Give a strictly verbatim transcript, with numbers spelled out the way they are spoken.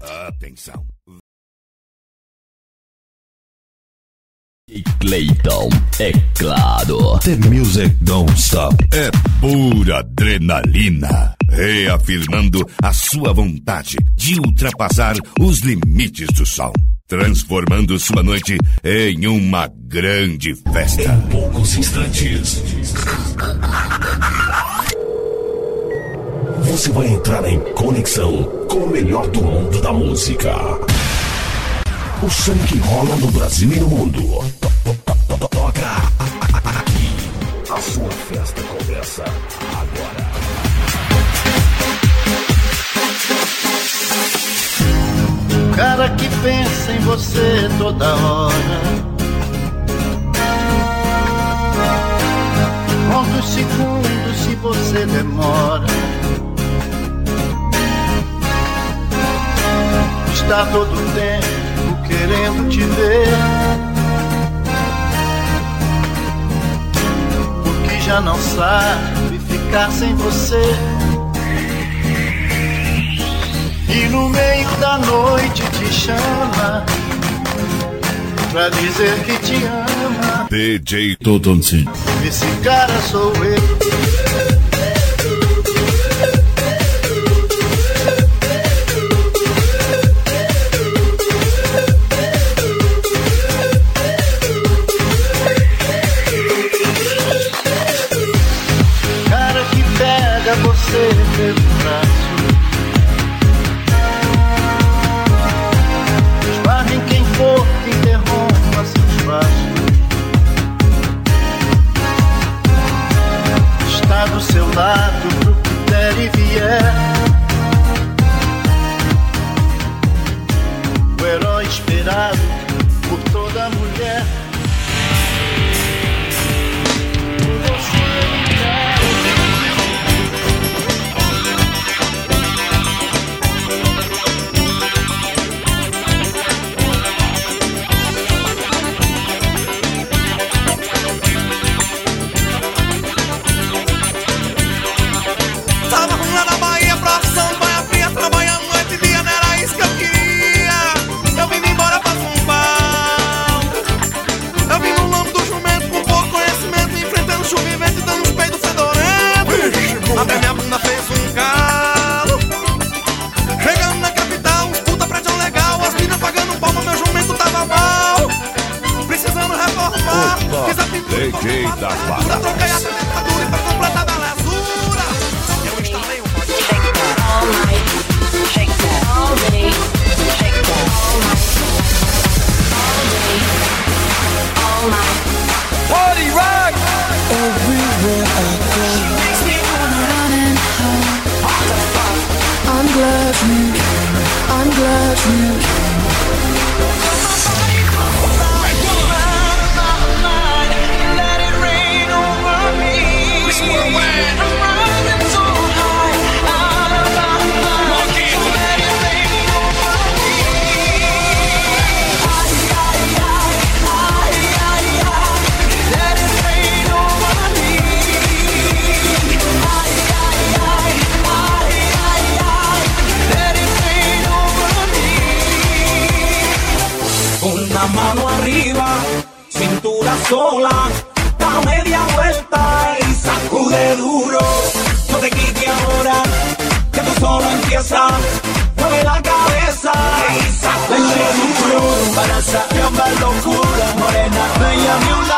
Atenção. E Clayton, é claro. The Music Don't Stop é pura adrenalina, reafirmando a sua vontade de ultrapassar os limites do som, transformando sua noite em uma grande festa. Em poucos instantes, você vai entrar em conexão com o melhor do mundo da música. O som que rola no Brasil e no mundo. Toca aqui. A sua festa começa agora. Cara que pensa em você toda hora, conta os segundos se você demora. Está todo o tempo querendo te ver, porque já não sabe ficar sem você. E no meio da noite te chama pra dizer que te ama. D J Totonci. Esse cara sou eu. Você pelo braço, esbarre em quem for que interrompa seus passos. Está do seu lado pro que der e vier, o herói esperado por toda mulher. Até minha bunda fez um calo. Chegando na capital, uns puta prédio legal. As minas pagando palma, meu jumento tava mal. Precisando reformar. Fiz a pintura, D J das Barras. troquei a dentadura e pra completar a belezura eu instalei um all night, shake that all day, shake that all night, all day, all night. Party rock! Everywhere I go, Makes me wanna run and hide. What the fuck? I'm glad you came, I'm glad you came. Let it rain over me. I'm running so high, out of my mind. Let it rain over me. Ay, ay, ay, ay, ay, ay. Let it rain over me. Ay, ay, ay, ay, ay, ay. Let it rain over me. Una mano arriba, cintura sola, da media vuelta y sacude duro. No te quites ahora, que tú solo empiezas. Mueve la cabeza y sacude duro. Para esa locura, morena, bella, mi